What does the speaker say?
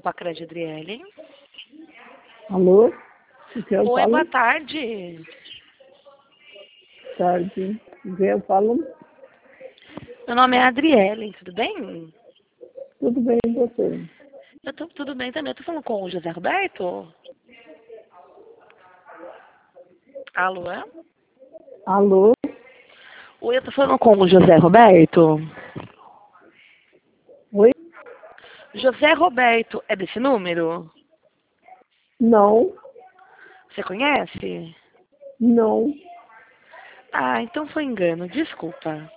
Pacred Adriele. Alô? O que eu Oi, falo? boa tarde. Tarde. O que eu falo? Meu nome é Adriele, tudo bem? Tudo bem com você? Eu tô tudo bem também. Eu tô falando com o José Roberto? Alô, é? Alô? Oi, eu tô falando com o José Roberto? Oi? José Roberto, é desse número? Não, Você conhece? não. Ah, então foi engano, desculpa.